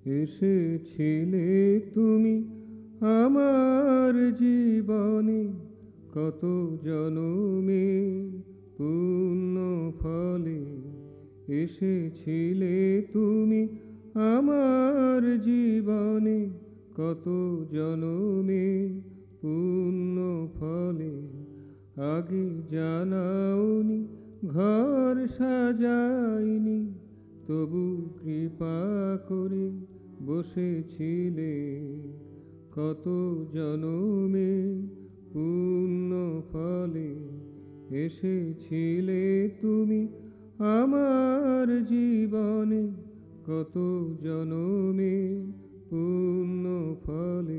এসেছিলে তুমি আমার জীবনে কত জনমে পুণ্য ফলে। এসেছিলে তুমি আমার জীবনে কত জনমে পুণ্য ফলে। আগে জানাওনি, ঘর সাজাইনি, তবু কৃপা করে বসেছিলে কত জনমে পুণ্য ফলে। এসেছিলে তুমি আমার জীবনে কত জনমে পুণ্য ফলে।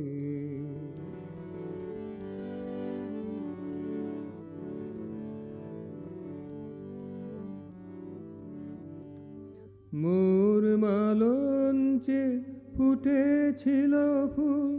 মোর মালঞ্চে ফুটেছিল ফুল,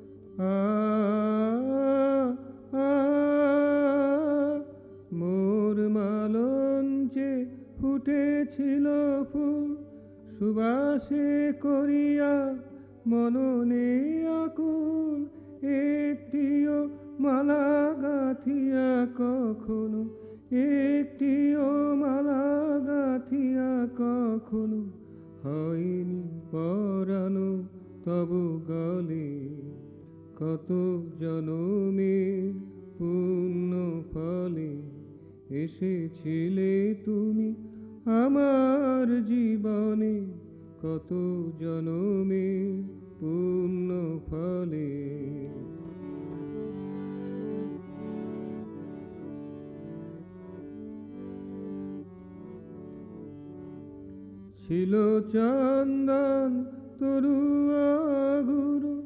মোর মালঞ্চে ফুটেছিল ফুল, সুবাসে করিয়া মননে আকুল। একটিও মালা গাঁথিয়া কখনো, একটিও মালা গাঁথিয়া কখনো হয়নি পরানো তবু গলে। কত জনমে পুণ্য ফলে। এসেছিলে তুমি আমার জীবনে কত জনমে পুণ্য ফলে। ছিল চন্দন তরুয়া গুরু,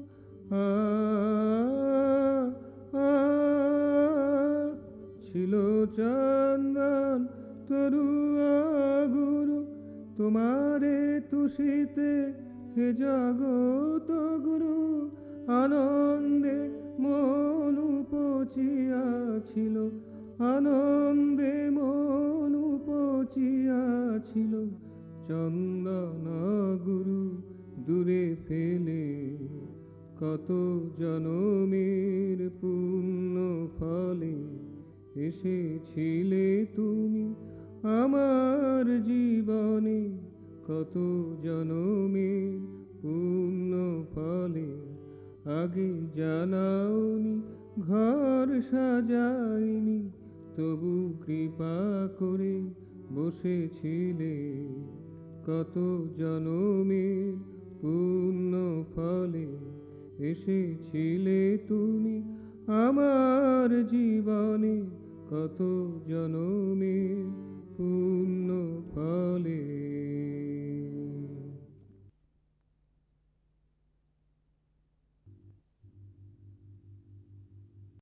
ছিল চন্দন তরুয়া গুরু, তোমারে তুষিতে হে জগত গুরু। আনন্দে মন উপচিয়াছিল, আনন্দে মন উপচিয়াছিল, চন্দন গুরু দূরে ফেলে। কত জনমের পুণ্য ফলে। এসেছিলে তুমি আমার জীবনে কত জনমের পুণ্য ফলে। আগে জানাওনি, ঘর সাজাইনি, তবু কৃপা করে বসেছিলে কত জনমের পুণ্য ফলে। এসেছিলে তুমি আমার জীবনে কত জনমের পুণ্য ফলে।